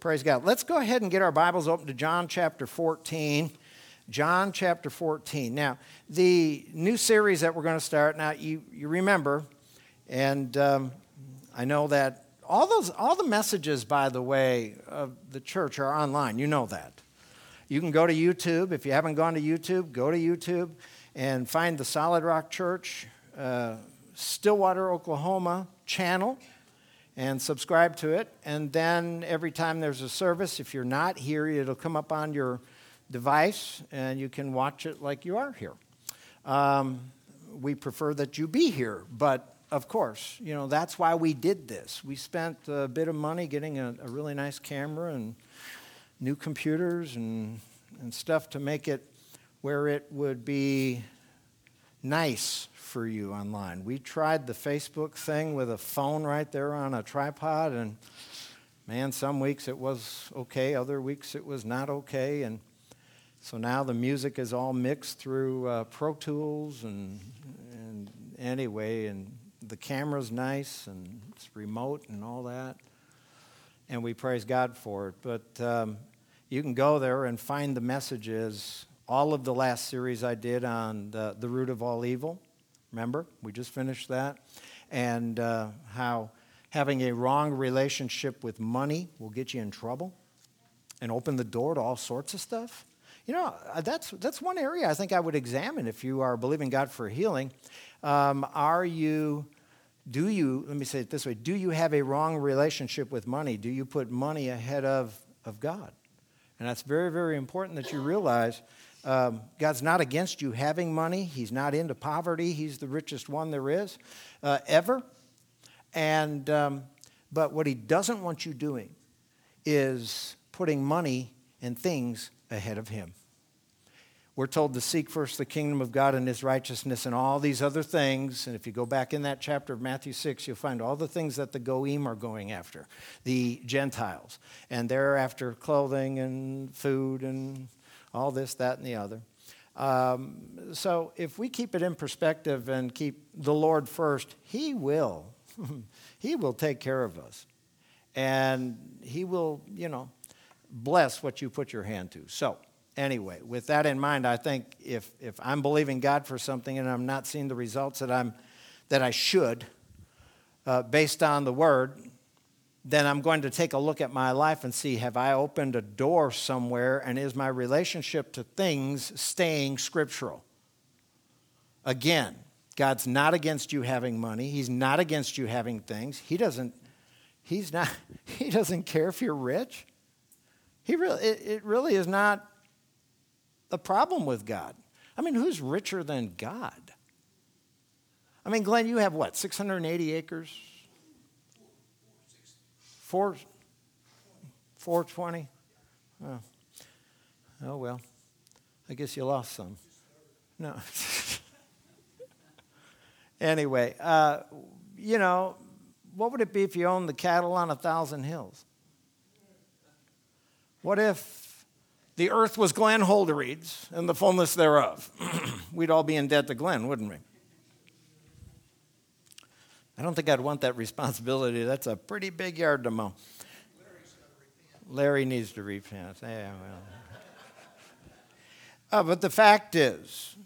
Praise God. Let's go ahead and get our Bibles open to John chapter 14. John chapter 14. Now, the new series that we're going to start, now you remember, and I know that all the messages, by the way, of the church are online. You know that. You can go to YouTube. If you haven't gone to YouTube, go to YouTube and find the Solid Rock Church, Stillwater, Oklahoma channel, and subscribe to it. And then every time there's a service, if you're not here, it'll come up on your device, and you can watch it like you are here. We prefer that you be here, but of course, that's why we did this. We spent a bit of money getting a really nice camera and new computers and stuff to make it where it would be nice for you online. We tried the Facebook thing with a phone right there on a tripod, and man, some weeks it was okay, other weeks it was not okay, and so now the music is all mixed through Pro Tools, and anyway, and the camera's nice, and it's remote and all that, and we praise God for it. But you can go there and find the messages, all of the last series I did on the root of all evil. Remember, we just finished that, and how having a wrong relationship with money will get you in trouble and open the door to all sorts of stuff. That's one area I think I would examine if you are believing God for healing. Let me say it this way, do you have a wrong relationship with money? Do you put money ahead of God? And that's very, very important that you realize God's not against you having money. He's not into poverty. He's the richest one there is ever. And but what he doesn't want you doing is putting money and things ahead of him. We're told to seek first the kingdom of God and his righteousness and all these other things. And if you go back in that chapter of Matthew 6, you'll find all the things that the Goyim are going after, the Gentiles. And they're after clothing and food and all this, that, and the other. So if we keep it in perspective and keep the Lord first, he will. He will take care of us. And he will, bless what you put your hand to. So anyway, with that in mind, I think if I'm believing God for something and I'm not seeing the results that I should, based on the Word, then I'm going to take a look at my life and see, have I opened a door somewhere, and is my relationship to things staying scriptural? Again, God's not against you having money. He's not against you having things. He doesn't care if you're rich. It really is not a problem with God. I mean, who's richer than God? I mean, Glenn, you have what, 680 acres? 420? Oh, well, I guess you lost some. No. Anyway, what would it be if you owned the cattle on 1,000 hills? What if the earth was Glenn Holdereid's and the fullness thereof? We'd all be in debt to Glenn, wouldn't we? I don't think I'd want that responsibility. That's a pretty big yard to mow. Larry needs to repent. Yeah, well. But the fact is,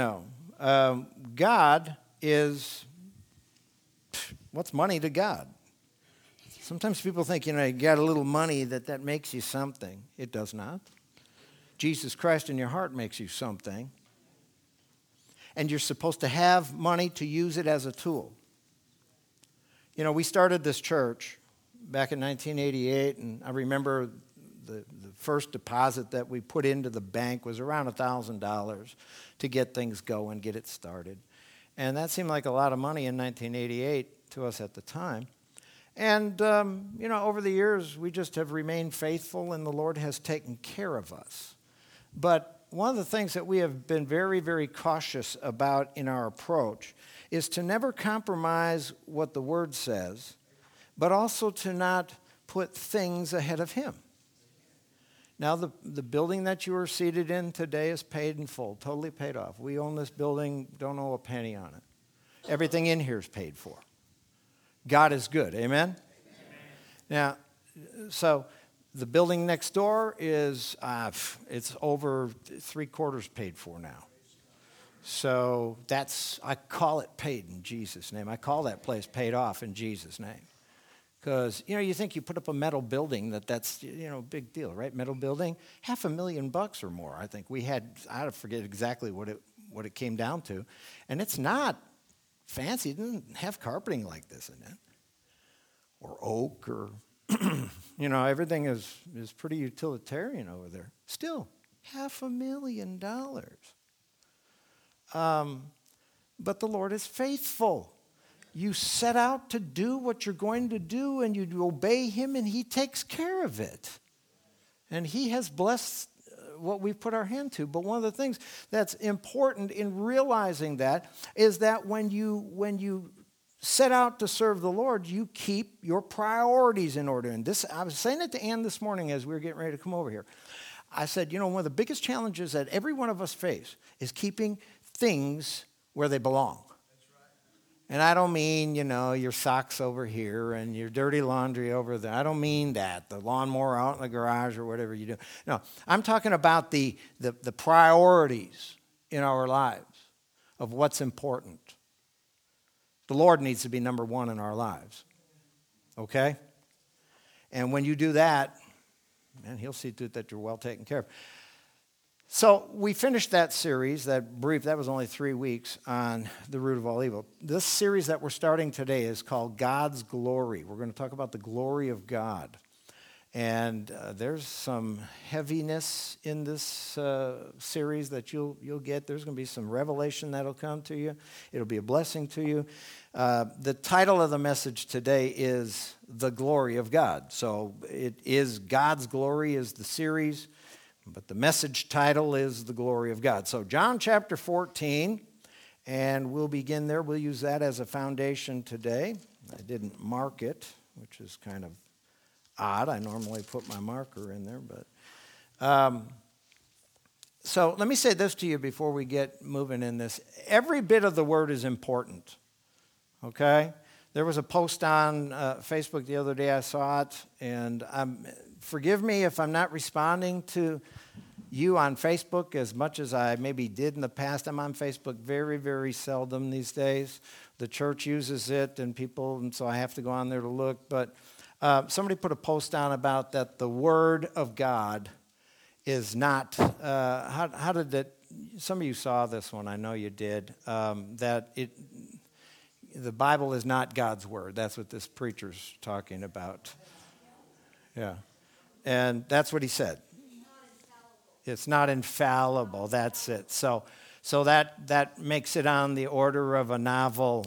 God is, what's money to God? Sometimes people think, you got a little money that makes you something. It does not. Jesus Christ in your heart makes you something. And you're supposed to have money to use it as a tool. We started this church back in 1988, and I remember the first deposit that we put into the bank was around $1,000 to get things going, get it started. And that seemed like a lot of money in 1988 to us at the time. And, over the years, we just have remained faithful, and the Lord has taken care of us. But one of the things that we have been very, very cautious about in our approach is to never compromise what the Word says, but also to not put things ahead of Him. Now, the building that you are seated in today is paid in full, totally paid off. We own this building, don't owe a penny on it. Everything in here is paid for. God is good, amen? Now, so The building next door is, it's over 3/4 paid for now. So I call it paid in Jesus' name. I call that place paid off in Jesus' name. Because, you think you put up a metal building, that's, a big deal, right? Metal building, $500,000 or more. I think I forget exactly what it came down to. And it's not fancy. It doesn't have carpeting like this in it. Or oak or, everything is pretty utilitarian over there. Still, $500,000. But the Lord is faithful. You set out to do what you're going to do, and you obey Him, and He takes care of it. And He has blessed what we've put our hand to. But one of the things that's important in realizing that is that when you set out to serve the Lord, you keep your priorities in order. And I was saying it to Ann this morning as we were getting ready to come over here. I said, one of the biggest challenges that every one of us face is keeping things where they belong. That's right. And I don't mean, your socks over here and your dirty laundry over there. I don't mean that, the lawnmower out in the garage or whatever you do. No, I'm talking about the priorities in our lives of what's important. The Lord needs to be number one in our lives. Okay? And when you do that, man, He'll see to it that you're well taken care of. So we finished that series, that was only 3 weeks, on the root of all evil. This series that we're starting today is called God's Glory. We're going to talk about the glory of God. And there's some heaviness in this series that you'll get. There's going to be some revelation that'll come to you. It'll be a blessing to you. The title of the message today is The Glory of God. So it is God's Glory is the series. But the message title is The Glory of God. So John chapter 14, and we'll begin there. We'll use that as a foundation today. I didn't mark it, which is kind of odd. I normally put my marker in there. But so let me say this to you before we get moving in this. Every bit of the word is important, okay? There was a post on Facebook the other day. I saw it, and forgive me if I'm not responding to you on Facebook as much as I maybe did in the past. I'm on Facebook very, very seldom these days. The church uses it, and so I have to go on there to look. But somebody put a post on about that the Word of God is not, how did it, some of you saw this one, I know you did, that the Bible is not God's Word. That's what this preacher's talking about. Yeah. And that's what he said. It's not infallible. That's it. So that makes it on the order of a novel.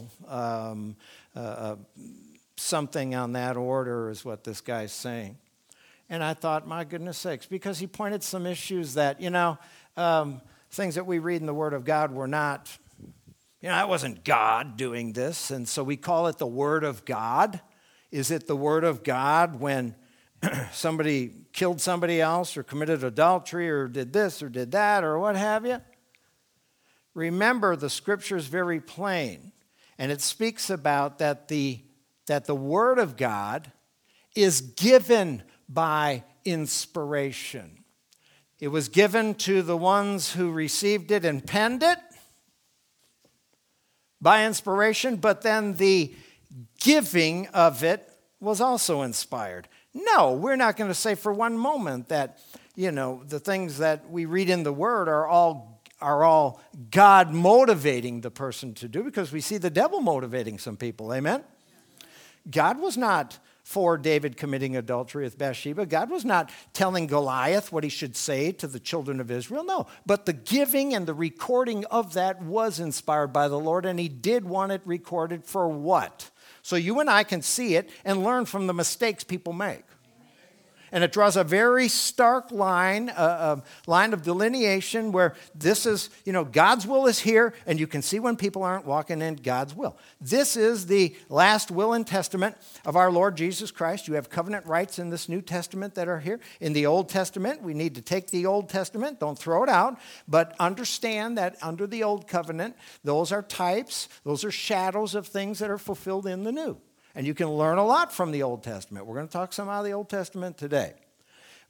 Something on that order is what this guy's saying. And I thought, my goodness sakes, because he pointed some issues that, things that we read in the Word of God were not, that wasn't God doing this. And so we call it the Word of God. Is it the Word of God when somebody killed somebody else or committed adultery or did this or did that or what have you? Remember, the Scripture is very plain, and it speaks about that the Word of God is given by inspiration. It was given to the ones who received it and penned it by inspiration, but then the giving of it was also inspired. No, we're not going to say for one moment that, the things that we read in the Word are all God motivating the person to do, because we see the devil motivating some people. Amen? God was not for David committing adultery with Bathsheba. God was not telling Goliath what he should say to the children of Israel. No, but the giving and the recording of that was inspired by the Lord, and He did want it recorded for what? So you and I can see it and learn from the mistakes people make. And it draws a very stark line, a line of delineation where this is, God's will is here, and you can see when people aren't walking in God's will. This is the last will and testament of our Lord Jesus Christ. You have covenant rights in this New Testament that are here. In the Old Testament, we need to take the Old Testament, don't throw it out, but understand that under the Old Covenant, those are types, those are shadows of things that are fulfilled in the New. And you can learn a lot from the Old Testament. We're going to talk some out of the Old Testament today.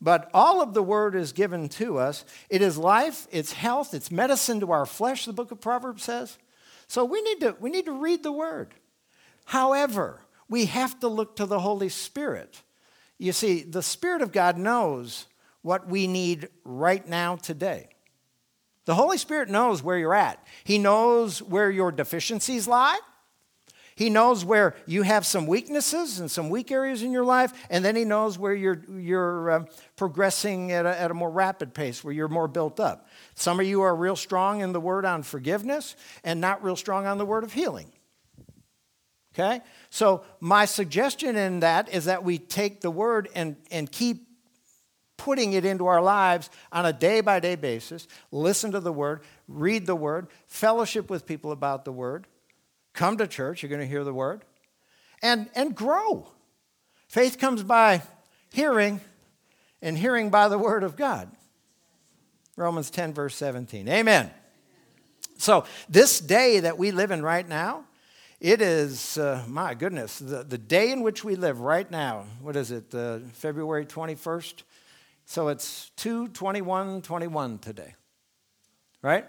But all of the Word is given to us. It is life, it's health, it's medicine to our flesh, the book of Proverbs says. So we need to read the Word. However, we have to look to the Holy Spirit. You see, the Spirit of God knows what we need right now today. The Holy Spirit knows where you're at. He knows where your deficiencies lie. He knows where you have some weaknesses and some weak areas in your life, and then he knows where you're progressing at a more rapid pace, where you're more built up. Some of you are real strong in the word on forgiveness and not real strong on the word of healing. Okay? So my suggestion in that is that we take the word and keep putting it into our lives on a day-by-day basis. Listen to the word, read the word, fellowship with people about the word. Come to church, you're going to hear the word. And grow. Faith comes by hearing, and hearing by the word of God. Romans 10, verse 17. Amen. So this day that we live in right now, it is, my goodness, the day in which we live right now. What is it, February 21st? So it's 2/21/21 today, right?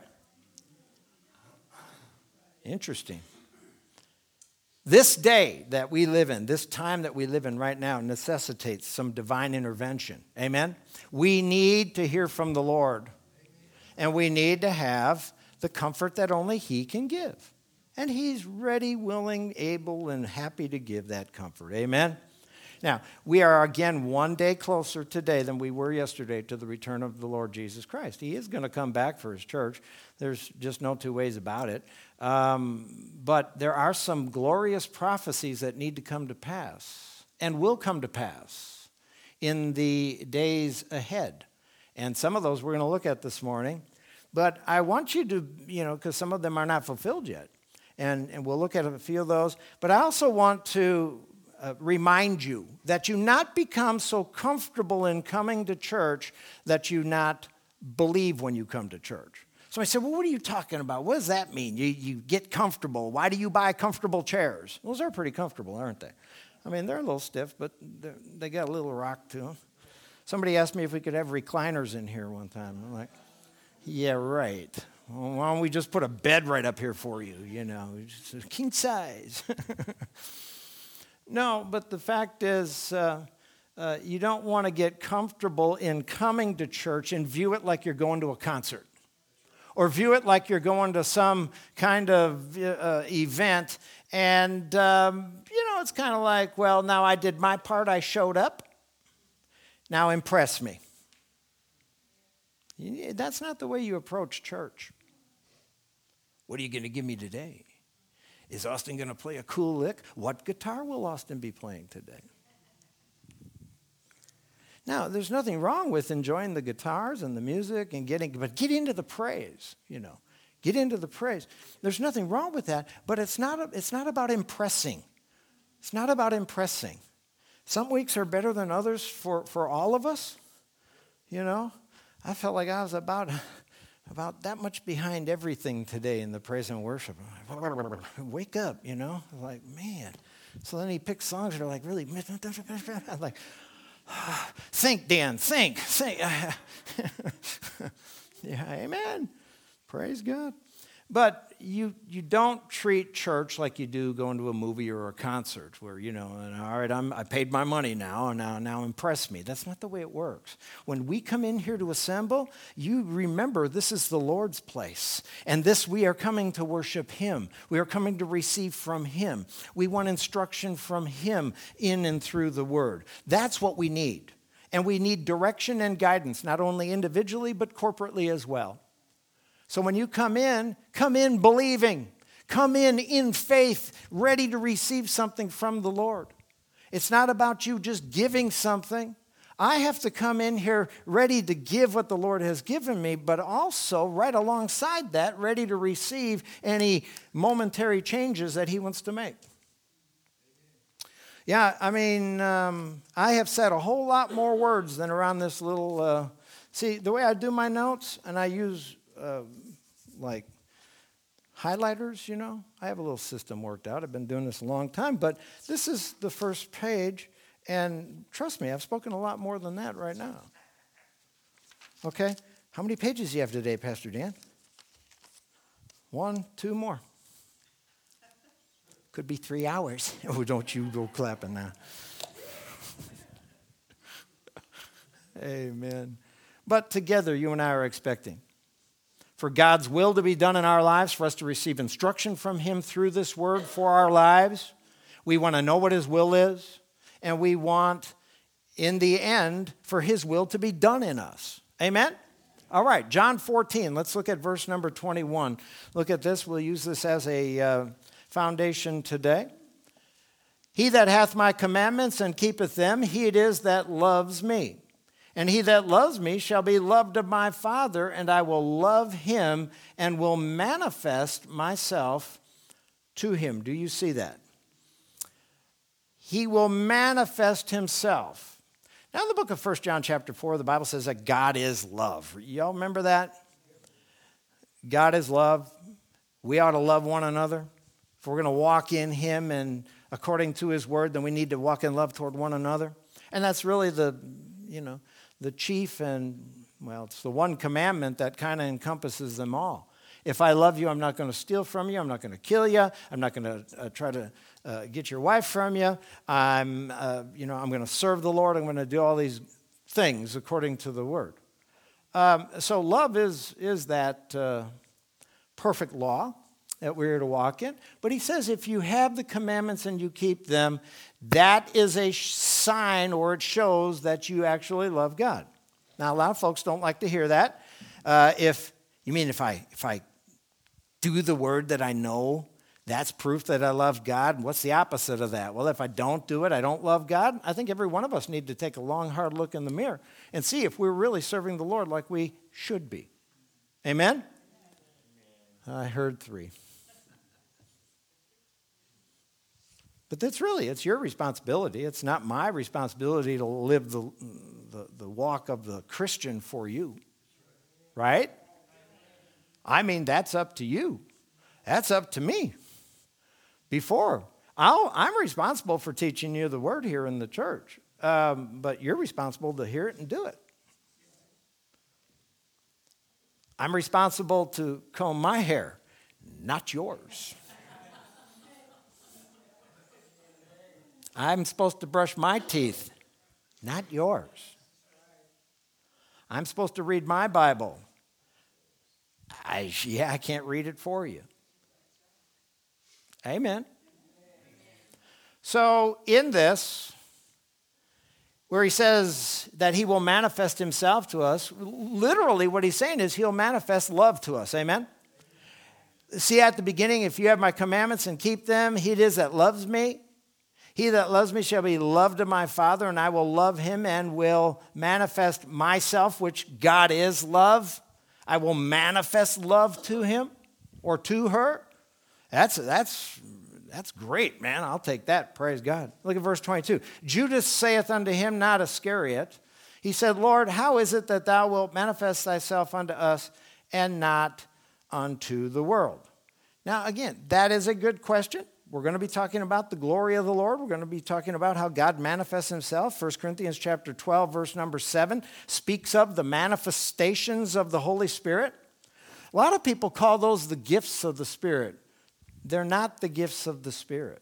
Interesting. This day that we live in, this time that we live in right now, necessitates some divine intervention. Amen? We need to hear from the Lord. And we need to have the comfort that only He can give. And He's ready, willing, able, and happy to give that comfort. Amen? Now, we are again one day closer today than we were yesterday to the return of the Lord Jesus Christ. He is going to come back for His church. There's just no two ways about it. But there are some glorious prophecies that need to come to pass and will come to pass in the days ahead. And some of those we're going to look at this morning. But I want you to, because some of them are not fulfilled yet. And we'll look at a few of those. But I also want to remind you that you not become so comfortable in coming to church that you not believe when you come to church. Somebody said, well, what are you talking about? What does that mean? You get comfortable. Why do you buy comfortable chairs? Those are pretty comfortable, aren't they? I mean, they're a little stiff, but they got a little rock to them. Somebody asked me if we could have recliners in here one time. I'm like, yeah, right. Well, why don't we just put a bed right up here for you, just king size. No, but the fact is, you don't want to get comfortable in coming to church and view it like you're going to a concert. Or view it like you're going to some kind of event. And, it's kind of like, well, now I did my part, I showed up. Now impress me. That's not the way you approach church. What are you going to give me today? Is Austin going to play a cool lick? What guitar will Austin be playing today? Now, there's nothing wrong with enjoying the guitars and the music but get into the praise, Get into the praise. There's nothing wrong with that, but it's not about impressing. It's not about impressing. Some weeks are better than others for all of us, I felt like I was about that much behind everything today in the praise and worship. Wake up, Like, man. So then he picks songs that are like really, I'm like, think, Dan, think. Yeah, amen. Praise God. But you don't treat church like you do going to a movie or a concert where, all right, I paid my money now impress me. That's not the way it works. When we come in here to assemble, you remember this is the Lord's place. And we are coming to worship Him. We are coming to receive from Him. We want instruction from Him in and through the Word. That's what we need. And we need direction and guidance, not only individually, but corporately as well. So when you come in believing. Come in faith, ready to receive something from the Lord. It's not about you just giving something. I have to come in here ready to give what the Lord has given me, but also right alongside that, ready to receive any momentary changes that He wants to make. Yeah, I have said a whole lot more words than around this little... see, the way I do my notes, and I use... like highlighters, I have a little system worked out. I've been doing this a long time, but this is the first page, and trust me, I've spoken a lot more than that right now. Okay? How many pages do you have today, Pastor Dan? 1, 2 more. Could be 3 hours. Oh, don't you go clapping now. Amen. But together, you and I are expecting for God's will to be done in our lives, for us to receive instruction from Him through this word for our lives. We want to know what His will is, and we want, in the end, for His will to be done in us. Amen? All right, John 14. Let's look at verse number 21. Look at this. We'll use this as a foundation today. He that hath my commandments and keepeth them, he it is that loves me. And he that loves me shall be loved of my Father, and I will love him and will manifest myself to him. Do you see that? He will manifest himself. Now in the book of 1 John chapter 4, the Bible says that God is love. Y'all remember that? God is love. We ought to love one another. If we're going to walk in him and according to his word, then we need to walk in love toward one another. And that's really the chief and, well, it's the one commandment that kind of encompasses them all. If I love you, I'm not going to steal from you. I'm not going to kill you. I'm not going to try to get your wife from you. I'm going to serve the Lord. I'm going to do all these things according to the word. So love is that perfect law that we're to walk in. But he says if you have the commandments and you keep them, that is a sign or it shows that you actually love God. Now, a lot of folks don't like to hear that. If I do the word that I know, that's proof that I love God. What's the opposite of that? Well, if I don't do it, I don't love God. I think every one of us need to take a long, hard look in the mirror and see if we're really serving the Lord like we should be. Amen? I heard 3. But it's your responsibility. It's not my responsibility to live the walk of the Christian for you. Right? I mean, that's up to you. That's up to me. I'm responsible for teaching you the word here in the church. But you're responsible to hear it and do it. I'm responsible to comb my hair, not yours. I'm supposed to brush my teeth, not yours. I'm supposed to read my Bible. I can't read it for you. Amen. So in this, where he says that he will manifest himself to us, literally what he's saying is he'll manifest love to us. Amen. See at the beginning, if you have my commandments and keep them, he it is that loves me. He that loves me shall be loved of my Father, and I will love him and will manifest myself, which God is love. I will manifest love to him or to her. That's great, man. I'll take that. Praise God. Look at verse 22. Judas saith unto him, not Iscariot. He said, Lord, how is it that thou wilt manifest thyself unto us and not unto the world? Now, again, that is a good question. We're going to be talking about the glory of the Lord. We're going to be talking about how God manifests himself. 1 Corinthians chapter 12, verse number 7 speaks of the manifestations of the Holy Spirit. A lot of people call those the gifts of the Spirit. They're not the gifts of the Spirit.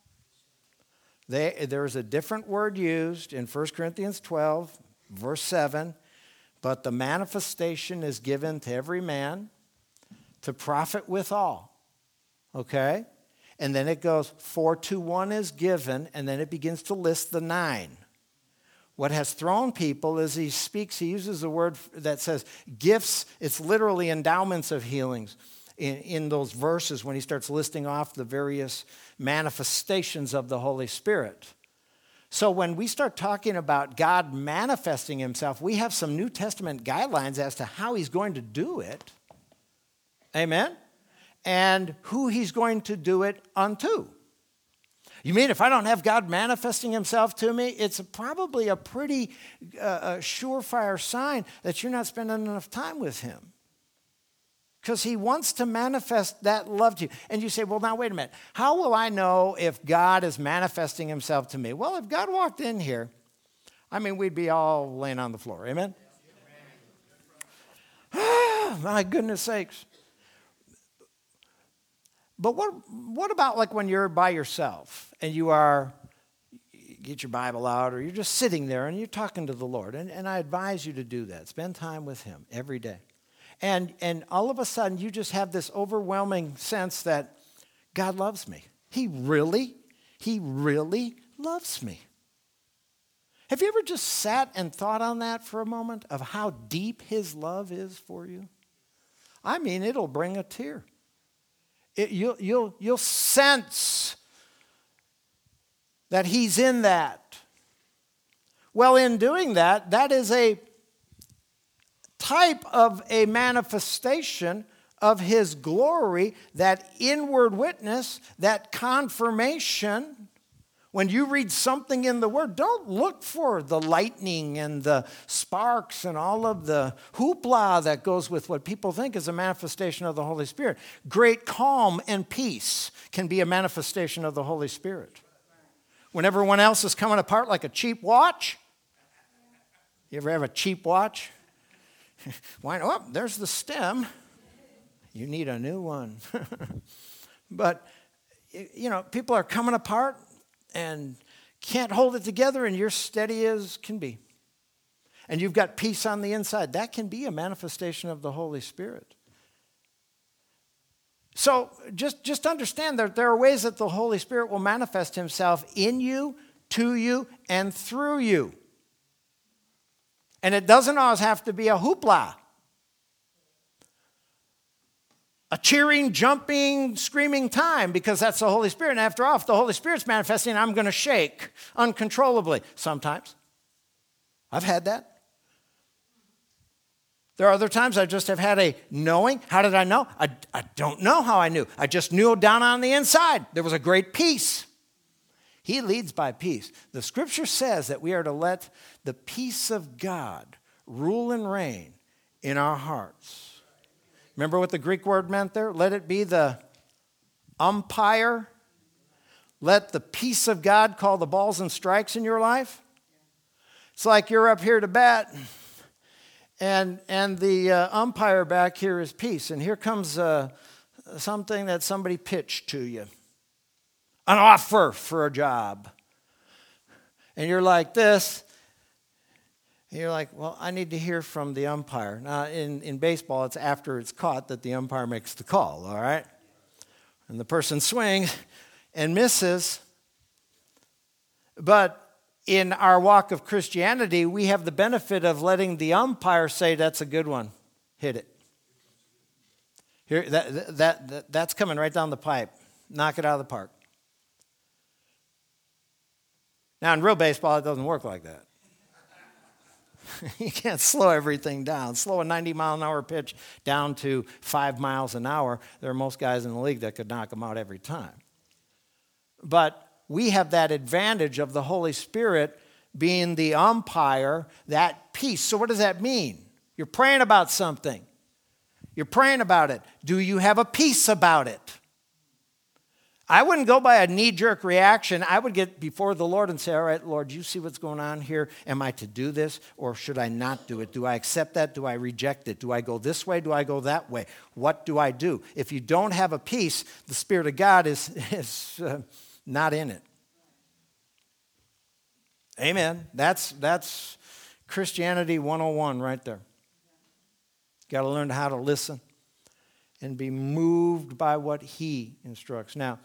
There's a different word used in 1 Corinthians 12, verse 7, but the manifestation is given to every man to profit withal. Okay? And then it goes, for to one is given, and then it begins to list the 9. What has thrown people is he uses a word that says gifts. It's literally endowments of healings in those verses when he starts listing off the various manifestations of the Holy Spirit. So when we start talking about God manifesting himself, we have some New Testament guidelines as to how he's going to do it. Amen? And who he's going to do it unto. You mean if I don't have God manifesting himself to me, it's probably a pretty surefire sign that you're not spending enough time with him. Because he wants to manifest that love to you. And you say, well, now wait a minute. How will I know if God is manifesting himself to me? Well, if God walked in here, we'd be all laying on the floor. Amen? Oh, my goodness sakes. But what about like when you're by yourself and you get your Bible out, or you're just sitting there and you're talking to the Lord? And I advise you to do that. Spend time with him every day. And all of a sudden you just have this overwhelming sense that God loves me. He really loves me. Have you ever just sat and thought on that for a moment of how deep his love is for you? I mean, it'll bring a tear. You'll sense that he's in that. Well, in doing that, that is a type of a manifestation of his glory, that inward witness, that confirmation. When you read something in the Word, don't look for the lightning and the sparks and all of the hoopla that goes with what people think is a manifestation of the Holy Spirit. Great calm and peace can be a manifestation of the Holy Spirit. When everyone else is coming apart like a cheap watch. You ever have a cheap watch? Why? Oh, there's the stem. You need a new one. But, you know, people are coming apart and can't hold it together, and you're steady as can be. And you've got peace on the inside. That can be a manifestation of the Holy Spirit. So just understand that there are ways that the Holy Spirit will manifest himself in you, to you, and through you. And it doesn't always have to be a hoopla. A cheering, jumping, screaming time, because that's the Holy Spirit. And after all, if the Holy Spirit's manifesting, I'm going to shake uncontrollably sometimes. I've had that. There are other times I just have had a knowing. How did I know? I don't know how I knew. I just knew down on the inside. There was a great peace. He leads by peace. The Scripture says that we are to let the peace of God rule and reign in our hearts. Remember what the Greek word meant there? Let it be the umpire. Let the peace of God call the balls and strikes in your life. It's like you're up here to bat, and the umpire back here is peace. And here comes something that somebody pitched to you. An offer for a job. And you're like this. And you're like, well, I need to hear from the umpire. Now, in baseball, it's after it's caught that the umpire makes the call, all right? And the person swings and misses. But in our walk of Christianity, we have the benefit of letting the umpire say, that's a good one. Hit it. Here, that's coming right down the pipe. Knock it out of the park. Now, in real baseball, it doesn't work like that. You can't slow everything down. Slow a 90-mile-an-hour pitch down to 5 miles an hour. There are most guys in the league that could knock them out every time. But we have that advantage of the Holy Spirit being the umpire, that peace. So what does that mean? You're praying about something. You're praying about it. Do you have a peace about it? I wouldn't go by a knee-jerk reaction. I would get before the Lord and say, all right, Lord, you see what's going on here? Am I to do this, or should I not do it? Do I accept that? Do I reject it? Do I go this way? Do I go that way? What do I do? If you don't have a peace, the Spirit of God is not in it. Amen. That's Christianity 101 right there. Got to learn how to listen and be moved by what he instructs. Now,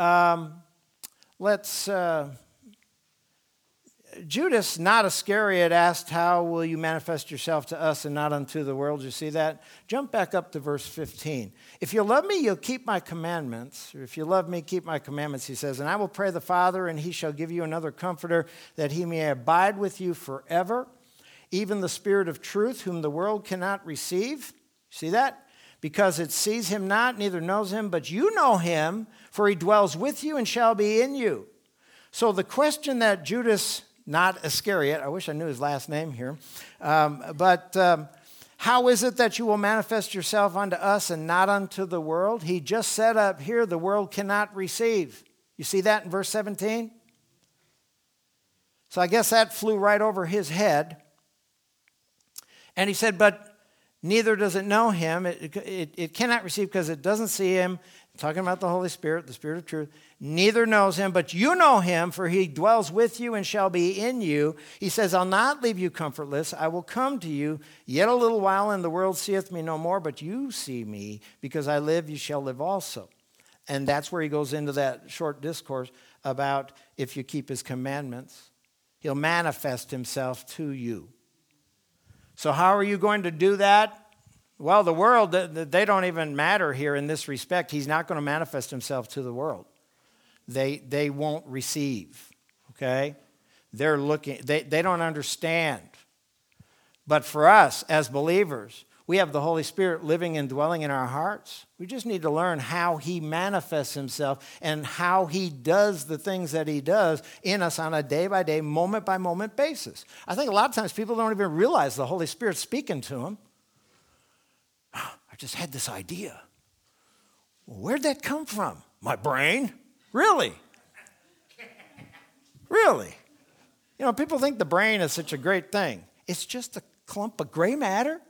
Judas, not Iscariot, asked, how will you manifest yourself to us and not unto the world? You see that? Jump back up to verse 15. If you love me, you'll keep my commandments. Or if you love me, keep my commandments, he says. And I will pray the Father, and he shall give you another comforter, that he may abide with you forever, even the Spirit of truth, whom the world cannot receive. See that? Because it sees him not, neither knows him, but you know him, for he dwells with you and shall be in you. So the question that Judas, not Iscariot, I wish I knew his last name here, how is it that you will manifest yourself unto us and not unto the world? He just said up here, the world cannot receive. You see that in verse 17? So I guess that flew right over his head. And he said, but neither does it know him. It cannot receive because it doesn't see him. Talking about the Holy Spirit, the Spirit of truth. Neither knows him, but you know him, for he dwells with you and shall be in you. He says, I'll not leave you comfortless. I will come to you. Yet a little while, and the world seeth me no more, but you see me. Because I live, you shall live also. And that's where he goes into that short discourse about if you keep his commandments, he'll manifest himself to you. So how are you going to do that? Well, the world, they don't even matter here in this respect. He's not going to manifest himself to the world. They won't receive, okay? They're looking, they don't understand. But for us as believers, we have the Holy Spirit living and dwelling in our hearts. We just need to learn how he manifests himself and how he does the things that he does in us on a day-by-day, moment-by-moment basis. I think a lot of times people don't even realize the Holy Spirit's speaking to them. I just had this idea. Well, where'd that come from? My brain? Really? Really? You know, people think the brain is such a great thing. It's just a clump of gray matter.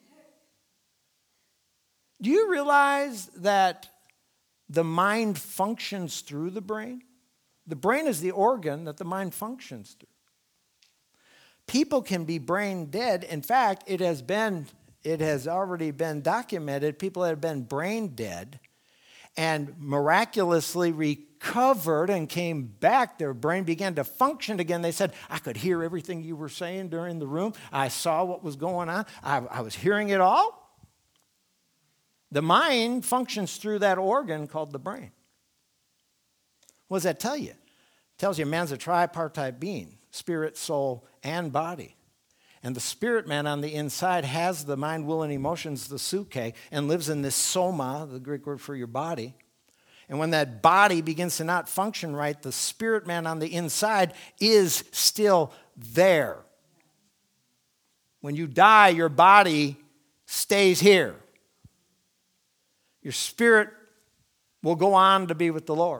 Do you realize that the mind functions through the brain? The brain is the organ that the mind functions through. People can be brain dead. In fact, it has already been documented. People have been brain dead and miraculously recovered and came back. Their brain began to function again. They said, I could hear everything you were saying during the room. I saw what was going on. I was hearing it all. The mind functions through that organ called the brain. What does that tell you? It tells you man's a tripartite being, spirit, soul, and body. And the spirit man on the inside has the mind, will, and emotions, the suke, and lives in this soma, the Greek word for your body. And when that body begins to not function right, the spirit man on the inside is still there. When you die, your body stays here. Your spirit will go on to be with the Lord.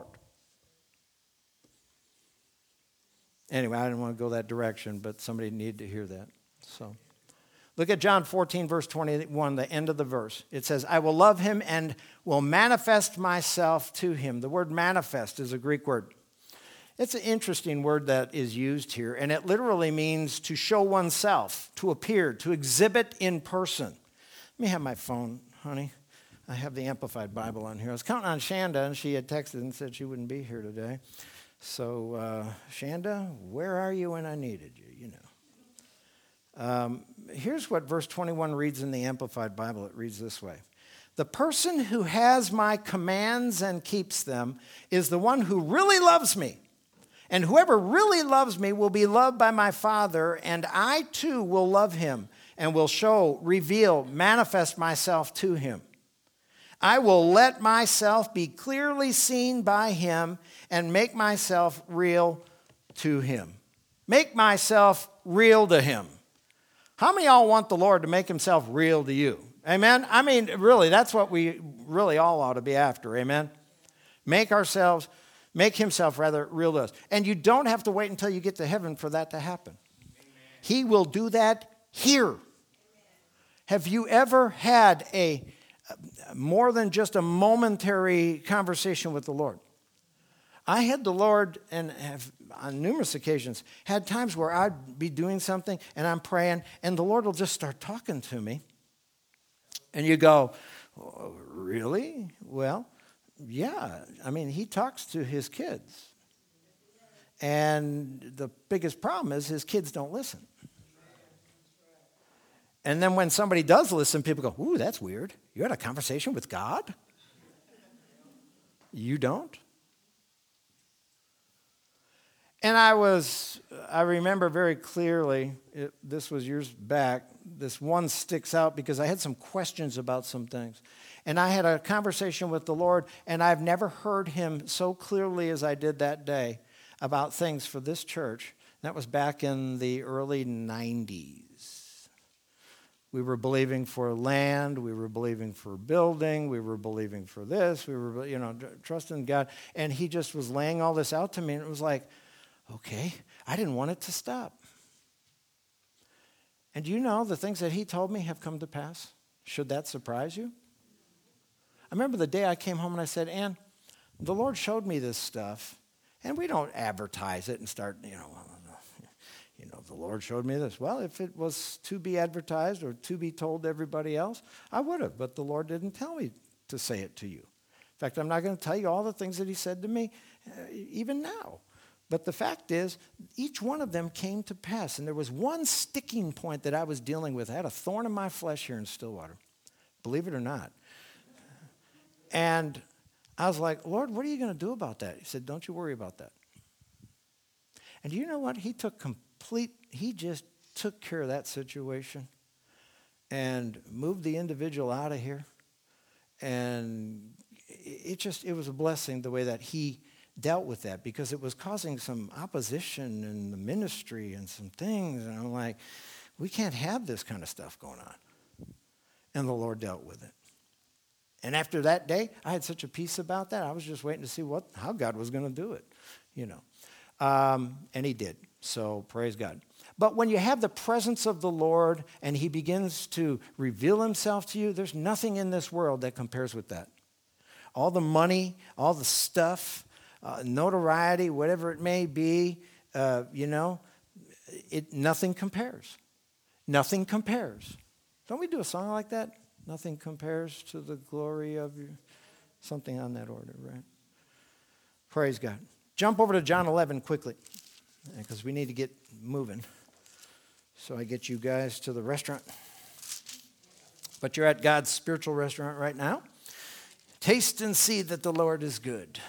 Anyway, I didn't want to go that direction, but somebody needed to hear that. So, look at John 14, verse 21, the end of the verse. It says, I will love him and will manifest myself to him. The word manifest is a Greek word. It's an interesting word that is used here, and it literally means to show oneself, to appear, to exhibit in person. Let me have my phone, honey. I have the Amplified Bible on here. I was counting on Shanda, and she had texted and said she wouldn't be here today. So, Shanda, where are you when I needed you? You know. Here's what verse 21 reads in the Amplified Bible. It reads this way. The person who has my commands and keeps them is the one who really loves me. And whoever really loves me will be loved by my Father, and I too will love him and will show, reveal, manifest myself to him. I will let myself be clearly seen by him and make myself real to him. Make myself real to him. How many of y'all want the Lord to make himself real to you? Amen? I mean, really, that's what we really all ought to be after. Amen? Make himself real to us. And you don't have to wait until you get to heaven for that to happen. Amen. He will do that here. Amen. Have you ever had more than just a momentary conversation with the Lord? I had the Lord, and have on numerous occasions, had times where I'd be doing something, and I'm praying, and the Lord will just start talking to me. And you go, oh, really? Well, yeah. I mean, he talks to his kids. And the biggest problem is his kids don't listen. And then when somebody does listen, people go, ooh, that's weird. You had a conversation with God? You don't? And I remember very clearly, this was years back, this one sticks out because I had some questions about some things. And I had a conversation with the Lord, and I've never heard him so clearly as I did that day about things for this church. That was back in the early 90s. We were believing for land. We were believing for building. We were believing for this. We were, trusting God. And he just was laying all this out to me, and it was like, okay, I didn't want it to stop. And do you know the things that he told me have come to pass? Should that surprise you? I remember the day I came home and I said, Ann, the Lord showed me this stuff, and we don't advertise it and start, the Lord showed me this. Well, if it was to be advertised or to be told to everybody else, I would have, but the Lord didn't tell me to say it to you. In fact, I'm not going to tell you all the things that he said to me, even now. But the fact is, each one of them came to pass. And there was one sticking point that I was dealing with. I had a thorn in my flesh here in Stillwater, believe it or not. And I was like, Lord, what are you going to do about that? He said, don't you worry about that. And you know what? He just took care of that situation and moved the individual out of here. And it was a blessing the way that he dealt with that, because it was causing some opposition in the ministry and some things. And I'm like, we can't have this kind of stuff going on. And the Lord dealt with it. And after that day, I had such a peace about that. I was just waiting to see how God was going to do it, and he did. So praise God. But when you have the presence of the Lord and he begins to reveal himself to you, there's nothing in this world that compares with that. All the money, all the stuff, notoriety, whatever it may be, nothing compares. Nothing compares. Don't we do a song like that? Nothing compares to the glory of you. Something on that order, right? Praise God. Jump over to John 11 quickly, because we need to get moving. So I get you guys to the restaurant. But you're at God's spiritual restaurant right now. Taste and see that the Lord is good.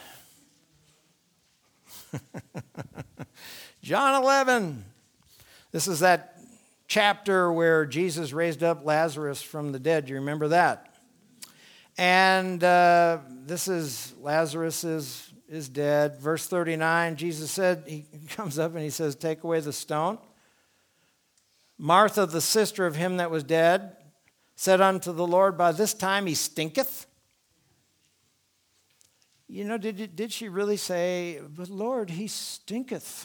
John 11. This is that chapter where Jesus raised up Lazarus from the dead. You remember that? And this is Lazarus is dead. Verse 39, Jesus said, he comes up and he says, take away the stone. Martha, the sister of him that was dead, said unto the Lord, by this time he stinketh. Did she really say, but Lord, he stinketh?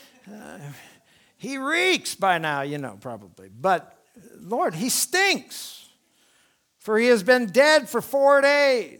He reeks by now, probably. But Lord, he stinks, for he has been dead for 4 days.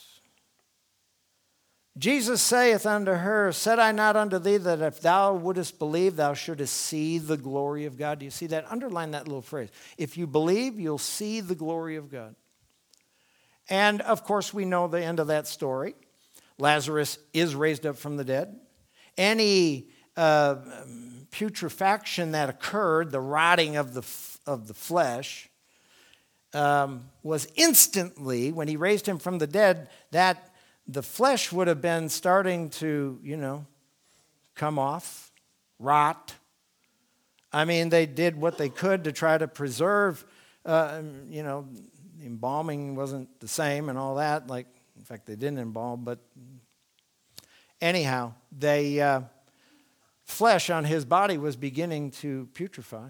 Jesus saith unto her, said I not unto thee that if thou wouldest believe, thou shouldest see the glory of God? Do you see that? Underline that little phrase. If you believe, you'll see the glory of God. And, of course, we know the end of that story. Lazarus is raised up from the dead. Any putrefaction that occurred, the rotting of the flesh, was instantly, when he raised him from the dead, that the flesh would have been starting to, come off, rot. I mean, they did what they could to try to preserve, embalming wasn't the same and all that. In fact, they didn't embalm, but anyhow, flesh on his body was beginning to putrefy.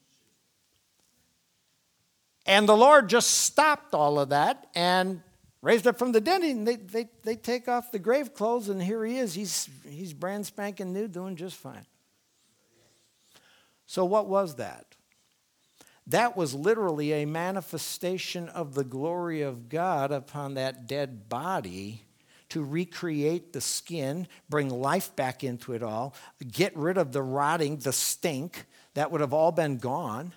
And the Lord just stopped all of that and raised up from the dead. And they take off the grave clothes, and here he is. He's brand spanking new, doing just fine. So what was that? That was literally a manifestation of the glory of God upon that dead body to recreate the skin, bring life back into it all, get rid of the rotting, the stink. That would have all been gone.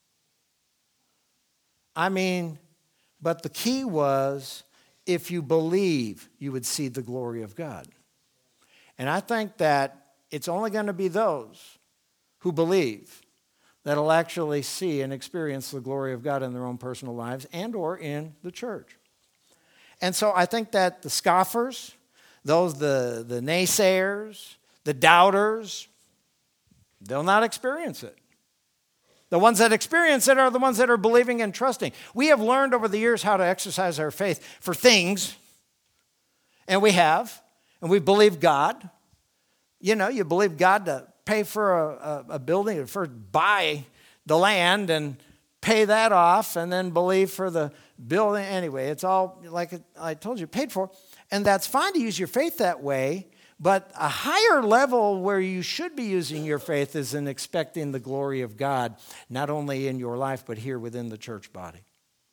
But the key was, if you believe, you would see the glory of God. And I think that it's only going to be those who believe that'll actually see and experience the glory of God in their own personal lives and or in the church. And so I think that the scoffers, the naysayers, the doubters, they'll not experience it. The ones that experience it are the ones that are believing and trusting. We have learned over the years how to exercise our faith for things, and we have, and we believe God. You believe God to pay for a building, or first buy the land and pay that off, and then believe for the building. Anyway, it's all, like I told you, paid for. And that's fine to use your faith that way, but a higher level where you should be using your faith is in expecting the glory of God, not only in your life, but here within the church body.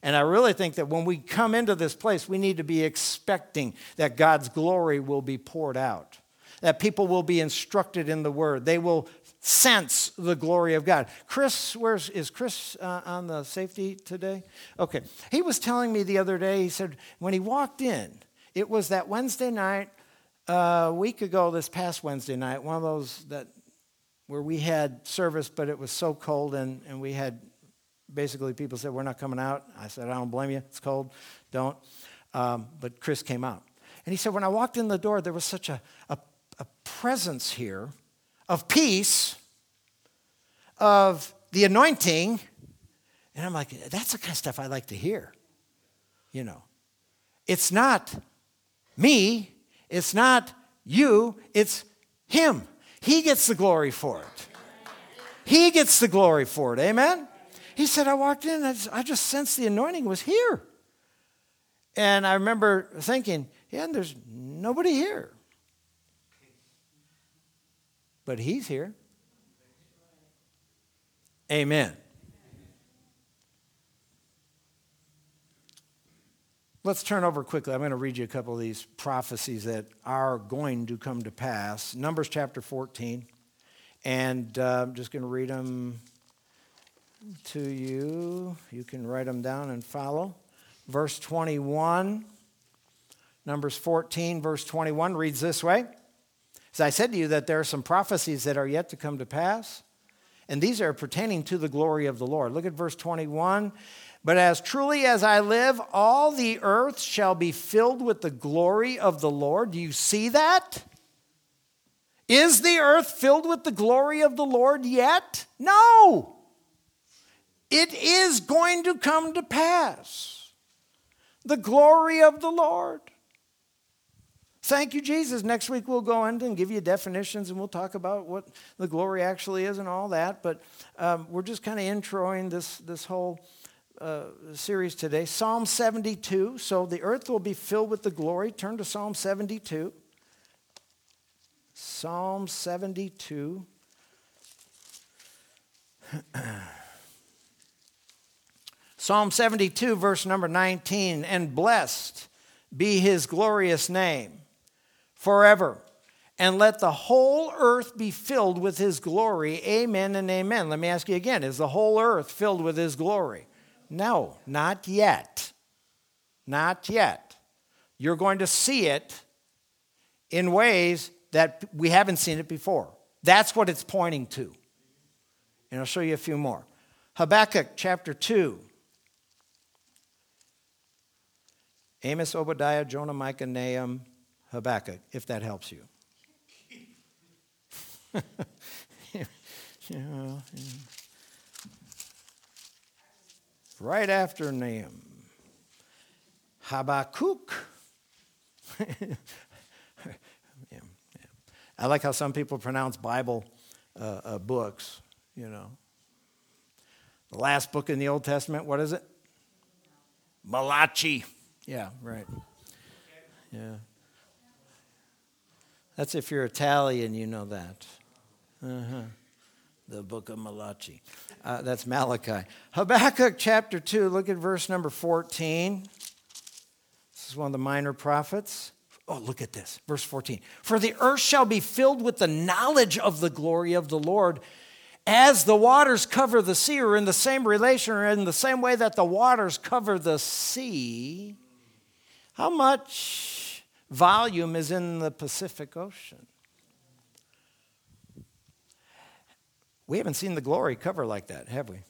And I really think that when we come into this place, we need to be expecting that God's glory will be poured out, that people will be instructed in the Word. They will sense the glory of God. Chris, is Chris on the safety today? Okay. He was telling me the other day, he said when he walked in, it was that Wednesday night, a week ago, this past Wednesday night, one of those where we had service, but it was so cold, and we had basically people said, we're not coming out. I said, I don't blame you. It's cold. Don't. But Chris came out. And he said, when I walked in the door, there was such a presence here of peace, of the anointing. And I'm like, that's the kind of stuff I like to hear. You know, it's not me. It's not you. It's him. He gets the glory for it. He gets the glory for it. Amen? He said, I walked in, and I just sensed the anointing was here. And I remember thinking, yeah, there's nobody here. But he's here. Amen. Let's turn over quickly. I'm going to read you a couple of these prophecies that are going to come to pass. Numbers chapter 14. And I'm just going to read them to you. You can write them down and follow. Verse 21. Numbers 14, verse 21 reads this way. As I said to you that there are some prophecies that are yet to come to pass. And these are pertaining to the glory of the Lord. Look at verse 21. But as truly as I live, all the earth shall be filled with the glory of the Lord. Do you see that? Is the earth filled with the glory of the Lord yet? No. It is going to come to pass. The glory of the Lord. Thank you, Jesus. Next week we'll go into and give you definitions, and we'll talk about what the glory actually is and all that. But we're just kind of introing this whole series today. Psalm 72. So the earth will be filled with the glory. Turn to Psalm 72. Psalm 72. Psalm 72, verse number 19. And blessed be his glorious name forever. And let the whole earth be filled with his glory. Amen and amen. Let me ask you again. Is the whole earth filled with his glory? No, not yet. Not yet. You're going to see it in ways that we haven't seen it before. That's what it's pointing to. And I'll show you a few more. Habakkuk chapter 2. Amos, Obadiah, Jonah, Micah, Nahum, Habakkuk, if that helps you. Right after Nahum. Habakkuk. I like how some people pronounce Bible books, you know. The last book in the Old Testament, what is it? Malachi. Yeah, right. Yeah. That's if you're Italian, you know that. The book of Malachi. That's Malachi. Habakkuk chapter 2, look at verse number 14. This is one of the minor prophets. Oh, look at this. Verse 14. For the earth shall be filled with the knowledge of the glory of the Lord, as the waters cover the sea, or in the same relation, or in the same way that the waters cover the sea. How much volume is in the Pacific Ocean? We haven't seen the glory cover like that, have we?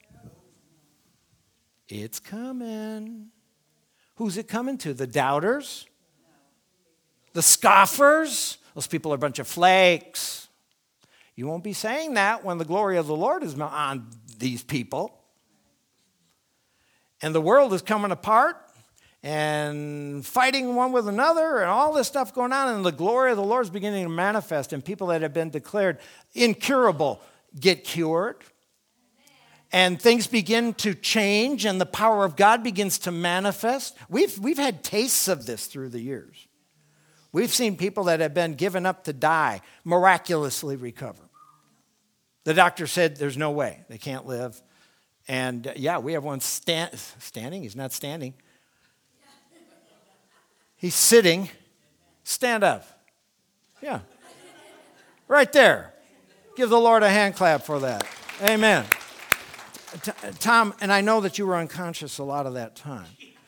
It's coming. Who's it coming to? The doubters? The scoffers? Those people are a bunch of flakes. You won't be saying that when the glory of the Lord is on these people. And the world is coming apart and fighting one with another and all this stuff going on, and the glory of the Lord is beginning to manifest, and people that have been declared incurable get cured. And things begin to change, and the power of God begins to manifest. We've had tastes of this through the years. We've seen people that have been given up to die miraculously recover. The doctor said there's no way. They can't live. And yeah, we have one standing. He's not standing. He's sitting. Stand up. Yeah. Right there. Give the Lord a hand clap for that. Amen. Tom, and I know that you were unconscious a lot of that time.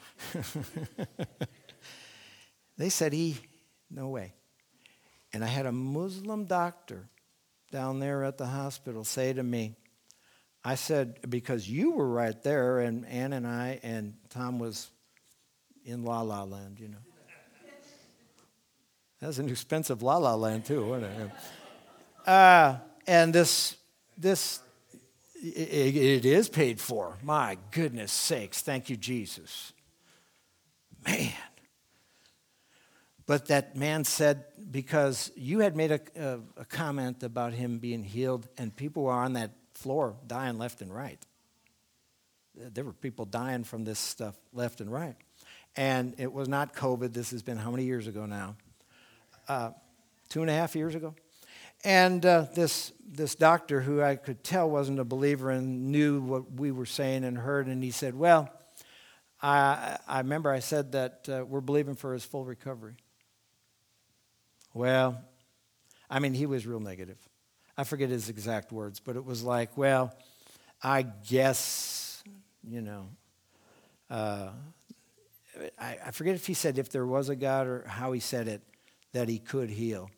They said, no way. And I had a Muslim doctor down there at the hospital say to me, I said, because you were right there, and Ann and I, and Tom was in La La Land, you know. That was an expensive La La Land, too, wasn't it? And this, it is paid for. My goodness sakes, thank you, Jesus. Man. But that man said, because you had made a comment about him being healed, and people were on that floor dying left and right. There were people dying from this stuff left and right. And it was not COVID. This has been how many years ago now? 2.5 years ago. And this doctor, who I could tell wasn't a believer and knew what we were saying and heard, and he said, well, I remember I said that we're believing for his full recovery. Well, I mean, he was real negative. I forget his exact words, but it was like, well, I guess, you know, I forget if he said if there was a God or how he said it, that he could heal.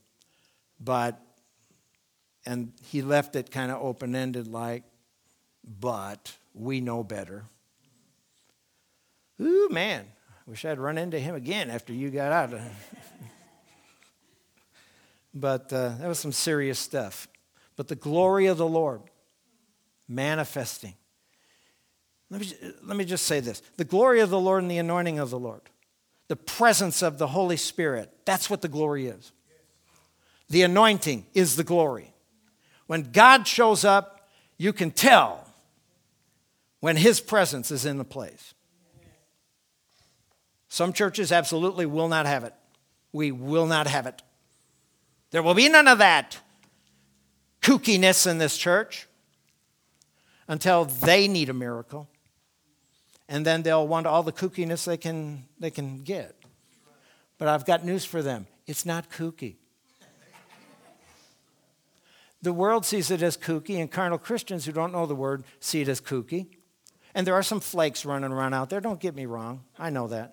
And he left it kind of open-ended like, but we know better. Ooh, man, wish I'd run into him again after you got out. But that was some serious stuff. But the glory of the Lord manifesting. Let me just say this. The glory of the Lord and the anointing of the Lord. The presence of the Holy Spirit. That's what the glory is. The anointing is the glory. When God shows up, you can tell when his presence is in the place. Some churches absolutely will not have it. We will not have it. There will be none of that kookiness in this church until they need a miracle. And then they'll want all the kookiness they can get. But I've got news for them. It's not kooky. The world sees it as kooky, and carnal Christians who don't know the word see it as kooky. And there are some flakes running around out there. Don't get me wrong. I know that.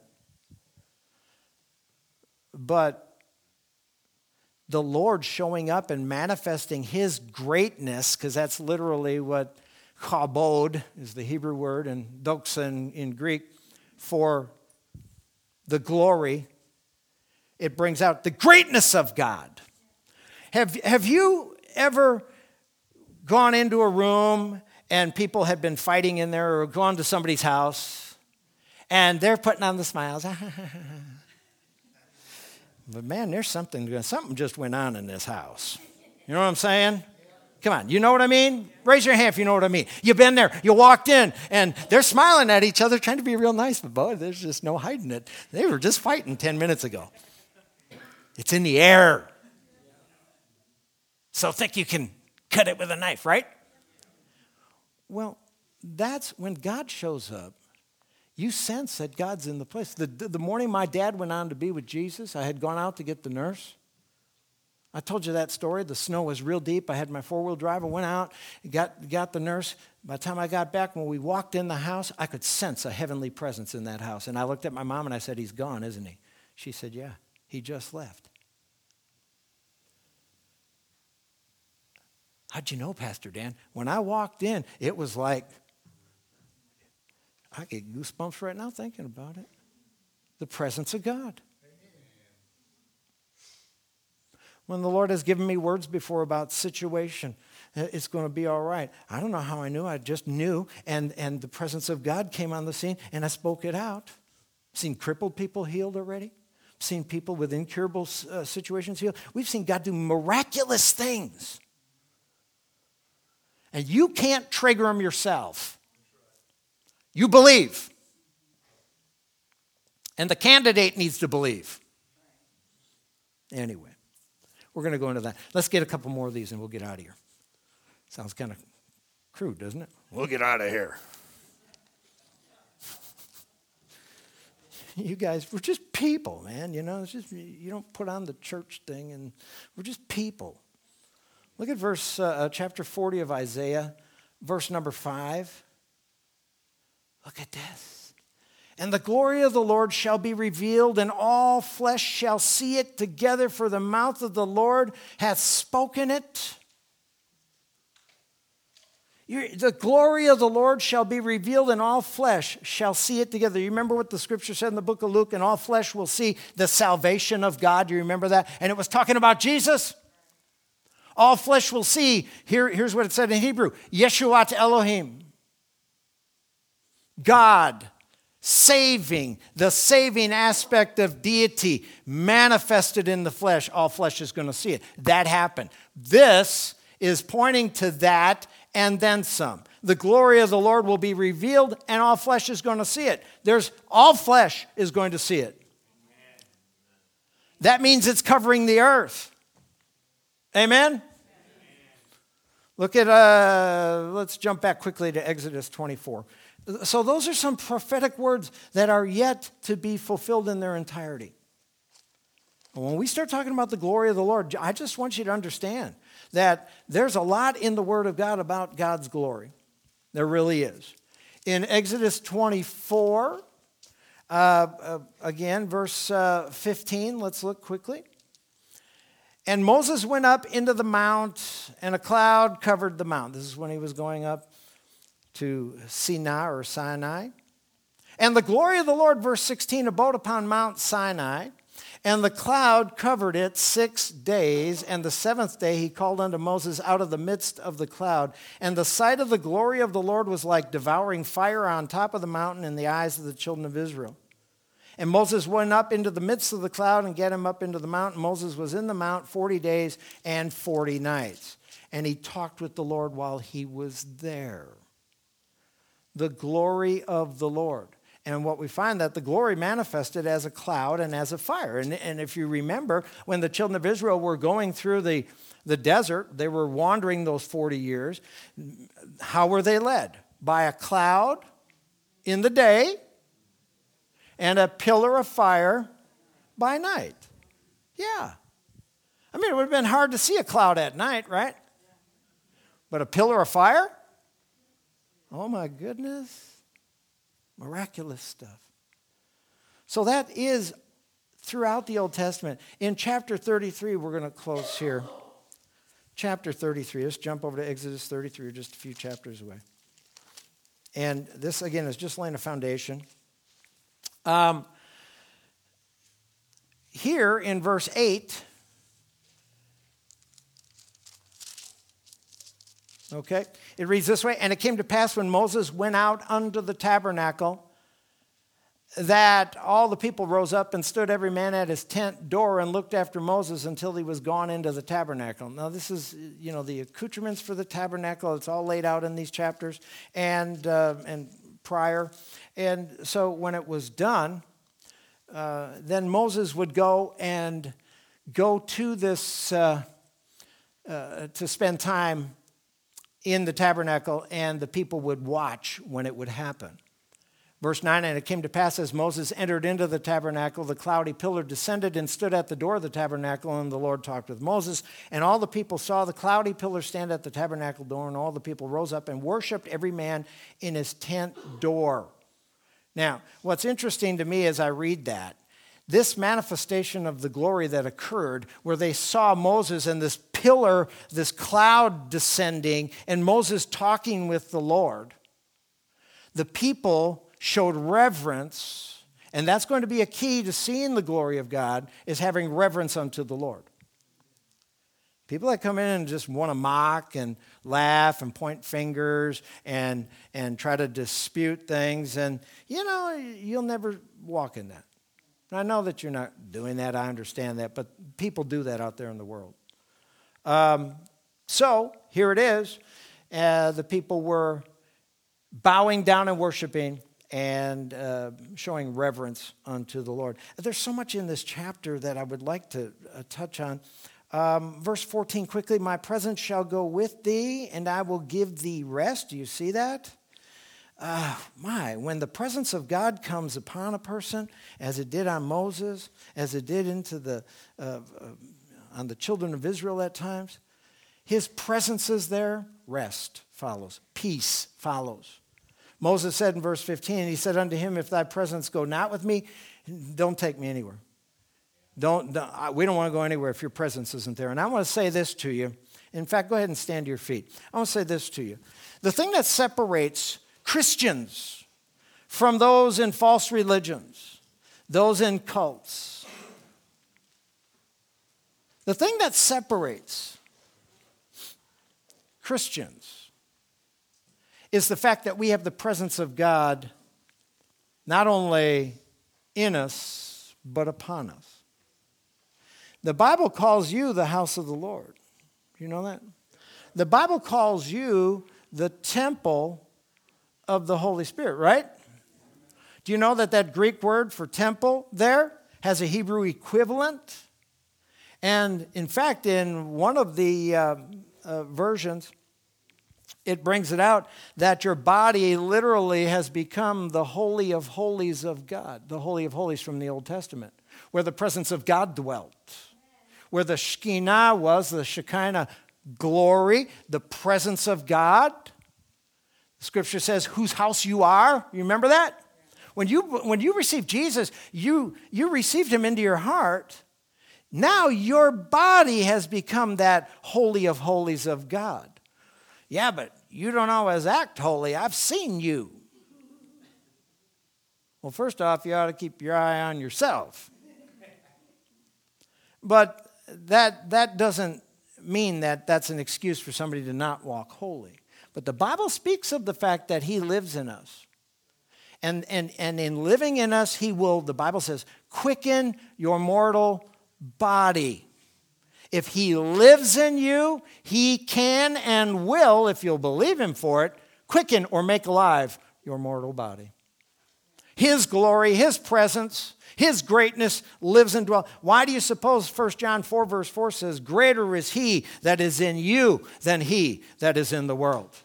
But the Lord showing up and manifesting his greatness, because that's literally what kabod is the Hebrew word, and doxa in Greek, for the glory, it brings out the greatness of God. Have you ever gone into a room and people had been fighting in there, or gone to somebody's house and they're putting on the smiles? But man, there's something just went on in this house. You know what I'm saying? Come on, you know what I mean? Raise your hand if you know what I mean. You've been there, you walked in, and they're smiling at each other, trying to be real nice, but boy, there's just no hiding it. They were just fighting 10 minutes ago. It's in the air. So thick you can cut it with a knife, right? Well, that's when God shows up. You sense that God's in the place. The morning my dad went on to be with Jesus, I had gone out to get the nurse. I told you that story. The snow was real deep. I had my four-wheel drive. I went out, got the nurse. By the time I got back, when we walked in the house, I could sense a heavenly presence in that house. And I looked at my mom and I said, he's gone, isn't he? She said, yeah, he just left. How'd you know, Pastor Dan? When I walked in, it was like, I get goosebumps right now thinking about it. The presence of God. When the Lord has given me words before about situation, it's going to be all right. I don't know how I knew. I just knew. And the presence of God came on the scene, and I spoke it out. I've seen crippled people healed already. I've seen people with incurable situations healed. We've seen God do miraculous things. And you can't trigger them yourself. You believe. And the candidate needs to believe. Anyway, we're going to go into that. Let's get a couple more of these and we'll get out of here. Sounds kind of crude, doesn't it? We'll get out of here. You guys, we're just people, man. You know, it's just, you don't put on the church thing, and we're just people. Look at chapter 40 of Isaiah, verse number 5. Look at this. And the glory of the Lord shall be revealed, and all flesh shall see it together, for the mouth of the Lord hath spoken it. The glory of the Lord shall be revealed, and all flesh shall see it together. You remember what the scripture said in the book of Luke? And all flesh will see the salvation of God. Do you remember that? And it was talking about Jesus. All flesh will see. Here's what it said in Hebrew. Yeshuat Elohim. God saving, the saving aspect of deity manifested in the flesh. All flesh is going to see it. That happened. This is pointing to that and then some. The glory of the Lord will be revealed, and all flesh is going to see it. All flesh is going to see it. That means it's covering the earth. Amen? Look at, let's jump back quickly to Exodus 24. So those are some prophetic words that are yet to be fulfilled in their entirety. When we start talking about the glory of the Lord, I just want you to understand that there's a lot in the Word of God about God's glory. There really is. In Exodus 24, again, verse 15, let's look quickly. And Moses went up into the mount, and a cloud covered the mount. This is when he was going up to Sinai. And the glory of the Lord, verse 16, abode upon Mount Sinai. And the cloud covered it 6 days, and the seventh day he called unto Moses out of the midst of the cloud. And the sight of the glory of the Lord was like devouring fire on top of the mountain in the eyes of the children of Israel. And Moses went up into the midst of the cloud and get him up into the mountain. Moses was in the mount 40 days and 40 nights. And he talked with the Lord while he was there. The glory of the Lord. And what we find that the glory manifested as a cloud and as a fire. And if you remember, when the children of Israel were going through the desert, they were wandering those 40 years. How were they led? By a cloud in the day and a pillar of fire by night. Yeah. I mean, it would have been hard to see a cloud at night, right? But a pillar of fire? Oh my goodness. Miraculous stuff. So that is throughout the Old Testament. In chapter 33, we're going to close here. Chapter 33. Let's jump over to Exodus 33, just a few chapters away. And this, again, is just laying a foundation. Here in verse 8, okay, it reads this way. And it came to pass when Moses went out unto the tabernacle that all the people rose up and stood every man at his tent door and looked after Moses until he was gone into the tabernacle. Now this is, the accoutrements for the tabernacle. It's all laid out in these chapters and prior. And so when it was done, then Moses would go to this to spend time in the tabernacle, and the people would watch when it would happen. Verse 9, and it came to pass as Moses entered into the tabernacle, the cloudy pillar descended and stood at the door of the tabernacle, and the Lord talked with Moses. And all the people saw the cloudy pillar stand at the tabernacle door, and all the people rose up and worshiped every man in his tent door. Now, what's interesting to me as I read that, this manifestation of the glory that occurred where they saw Moses and this pillar, this cloud descending, and Moses talking with the Lord, the people showed reverence, and that's going to be a key to seeing the glory of God, is having reverence unto the Lord. People that come in and just want to mock and laugh and point fingers and try to dispute things, and you'll never walk in that. I know that you're not doing that. I understand that. But people do that out there in the world. So here it is. The people were bowing down and worshiping and showing reverence unto the Lord. There's so much in this chapter that I would like to touch on. Verse 14, quickly, my presence shall go with thee, and I will give thee rest. Do you see that? When the presence of God comes upon a person, as it did on Moses, as it did on the children of Israel at times, his presence is there, rest follows, peace follows. Moses said in verse 15, he said unto him, if thy presence go not with me, don't take me anywhere. We don't want to go anywhere if your presence isn't there. And I want to say this to you. In fact, go ahead and stand to your feet. I want to say this to you. The thing that separates Christians from those in false religions, those in cults, the thing that separates Christians is the fact that we have the presence of God not only in us, but upon us. The Bible calls you the house of the Lord. You know that? The Bible calls you the temple of the Holy Spirit, right? Do you know that Greek word for temple there has a Hebrew equivalent? And in fact, in one of the versions, it brings it out that your body literally has become the Holy of Holies of God, the Holy of Holies from the Old Testament, where the presence of God dwelt, where the Shekinah was, the Shekinah glory, the presence of God. The scripture says, whose house you are. You remember that? When you received Jesus, you received him into your heart. Now your body has become that Holy of Holies of God. Yeah, but you don't always act holy. I've seen you. Well, first off, you ought to keep your eye on yourself. But that doesn't mean that that's an excuse for somebody to not walk holy. But the Bible speaks of the fact that he lives in us. And in living in us, he will, the Bible says, quicken your mortal body. If he lives in you, he can and will, if you'll believe him for it, quicken or make alive your mortal body. His glory, his presence, his greatness lives and dwells. Why do you suppose 1 John 4 verse 4 says, greater is he that is in you than he that is in the world?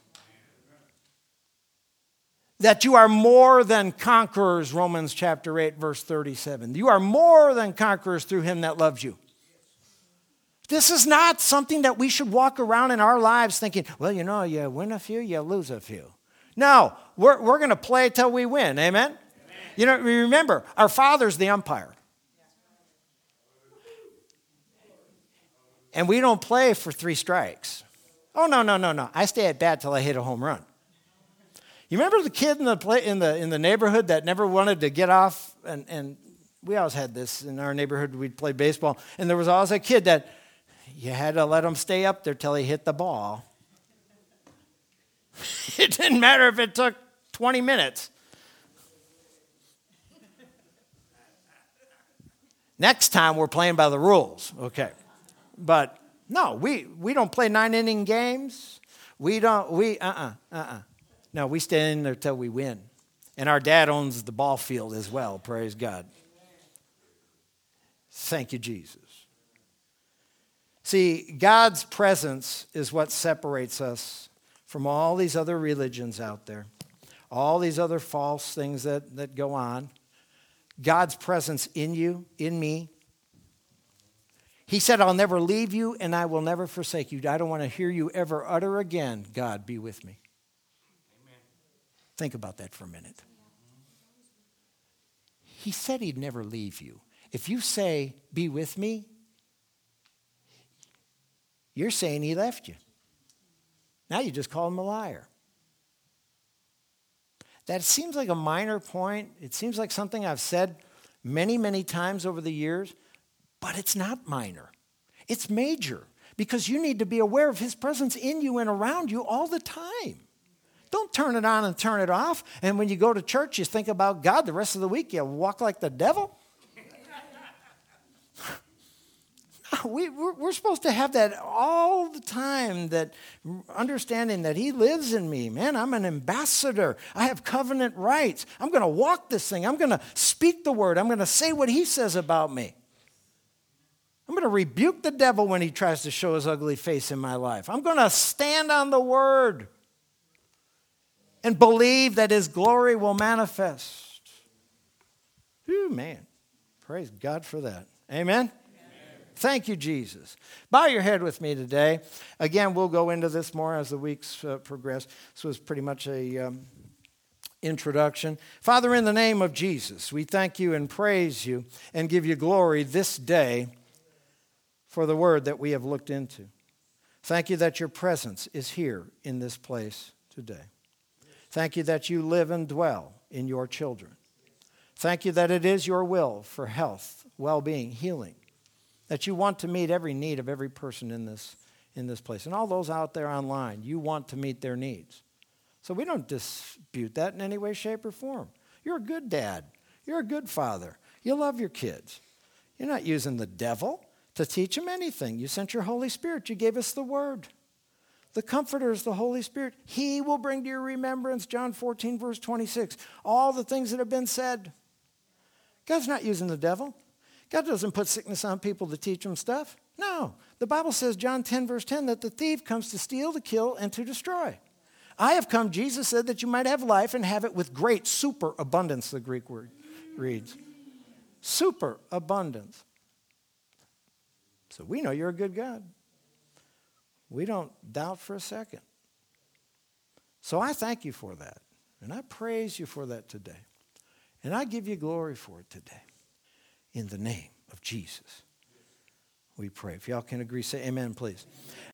That you are more than conquerors, Romans chapter 8 verse 37. You are more than conquerors through him that loves you. This is not something that we should walk around in our lives thinking, well, you know, you win a few, you lose a few. No, we're going to play till we win. Amen? Amen? You know, remember, our Father's the umpire. And we don't play for 3 strikes. Oh, no. I stay at bat till I hit a home run. You remember the kid in the neighborhood that never wanted to get off? And we always had this in our neighborhood. We'd play baseball. And there was always a kid that you had to let him stay up there till he hit the ball. It didn't matter if it took 20 minutes. Next time we're playing by the rules, okay. But no, we don't play 9-inning games. No, we stay in there till we win. And our dad owns the ball field as well, praise God. Thank you, Jesus. See, God's presence is what separates us from all these other religions out there, all these other false things that go on. God's presence in you, in me. He said, I'll never leave you and I will never forsake you. I don't want to hear you ever utter again, God, be with me. Amen. Think about that for a minute. He said he'd never leave you. If you say, be with me, you're saying he left you. Now you just call him a liar. That seems like a minor point. It seems like something I've said many, many times over the years, but it's not minor. It's major because you need to be aware of his presence in you and around you all the time. Don't turn it on and turn it off. And when you go to church, you think about God. The rest of the week, you walk like the devil. We're supposed to have that all the time, that understanding that he lives in me. Man, I'm an ambassador. I have covenant rights. I'm going to walk this thing. I'm going to speak the word. I'm going to say what he says about me. I'm going to rebuke the devil when he tries to show his ugly face in my life. I'm going to stand on the word and believe that his glory will manifest. Whew, man. Praise God for that. Amen? Thank you, Jesus. Bow your head with me today. Again, we'll go into this more as the weeks progress. This was pretty much a introduction. Father, in the name of Jesus, we thank you and praise you and give you glory this day for the word that we have looked into. Thank you that your presence is here in this place today. Thank you that you live and dwell in your children. Thank you that it is your will for health, well-being, healing, that you want to meet every need of every person in this place. And all those out there online, you want to meet their needs. So we don't dispute that in any way, shape, or form. You're a good dad. You're a good father. You love your kids. You're not using the devil to teach them anything. You sent your Holy Spirit. You gave us the word. The Comforter is the Holy Spirit. He will bring to your remembrance, John 14, verse 26, all the things that have been said. God's not using the devil. God doesn't put sickness on people to teach them stuff. No. The Bible says, John 10, verse 10, that the thief comes to steal, to kill, and to destroy. I have come, Jesus said, that you might have life and have it with great superabundance, the Greek word reads. Superabundance. So we know you're a good God. We don't doubt for a second. So I thank you for that. And I praise you for that today. And I give you glory for it today. In the name of Jesus, we pray. If y'all can agree, say amen, please.